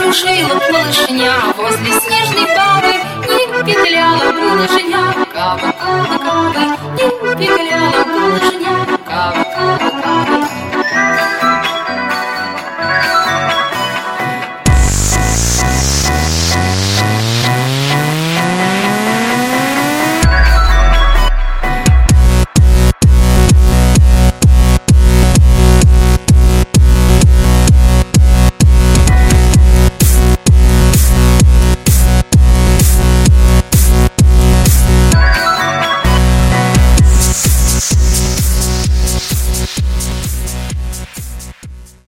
кружила малышня возле снежной бабы, не петляла малышня. Каба, каба, каба, не петляла